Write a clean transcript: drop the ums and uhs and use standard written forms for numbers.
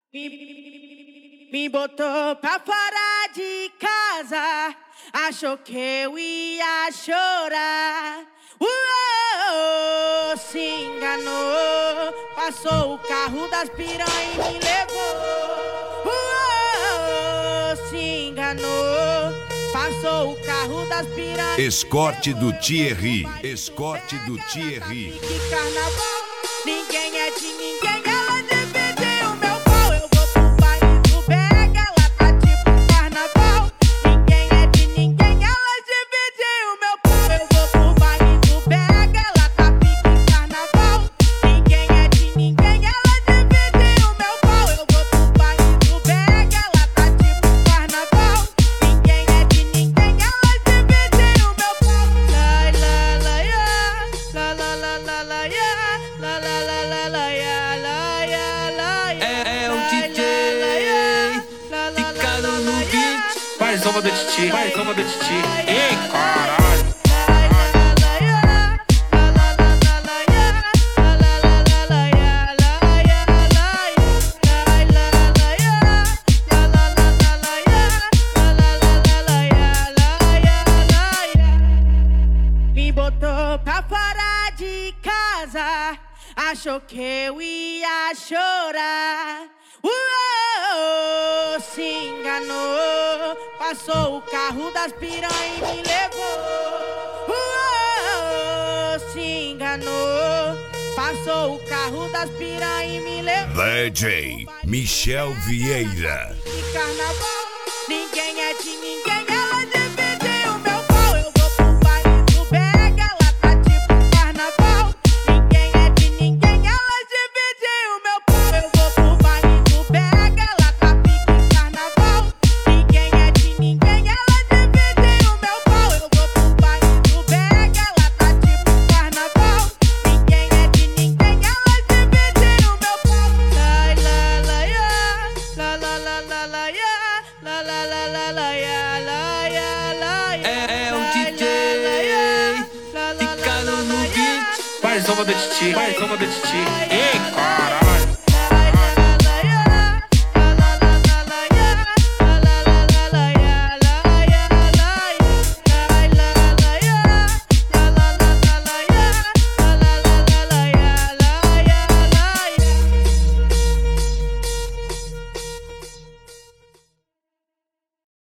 Me botou pra fora de casa, achou que eu ia chorar. Se enganou, passou o carro das piranha e me levou. Se enganou, passou o carro das piranha. Escorte do Thierry, escorte do Thierry. Que carnaval, ninguém é de ninguém, ela dividiu meu pau. Eu vou pro baile do Bega, ela tá tipo carnaval. Ninguém é de ninguém, ela dividiu meu pau. Eu vou pro baile do Bega, ela tá pique carnaval. Ninguém é de ninguém, ela dividiu meu pau. Eu vou pro baile do Bega, ela tá tipo carnaval. Ninguém é de ninguém, ela dividiu meu pau. La la la ya, la la la la la ya, la la la la la ya, la ya la ya. É o DJ picado no beat. Mais uma do Titi, mais uma do Titi. Ei, caralho. Me botou pra fora de casa, achou que eu ia chorar. Se enganou, passou o carro das piranha e me levou. Se enganou, passou o carro das piranha e me levou. DJ Michel Vieira. De carnaval, ninguém é de ninguém, ela dividiu meu pau. Eu vou pro baile do Bega, ela tá tipo carnaval. Ninguém é de ninguém, ela dividiu meu pau. Eu vou pro baile do Bega, ela tá pique carnaval. Ninguém é de ninguém, ela dividiu meu pau. Eu vou pro baile do Bega, ela tá tipo carnaval. Ninguém é de ninguém, ela dividiu meu pau. La la la ya, la la la la la ya, la la la la la ya, la ya la ya. É o DJ picado no beat. Mais uma do Titi, mais uma do Titi. Ei, caralho.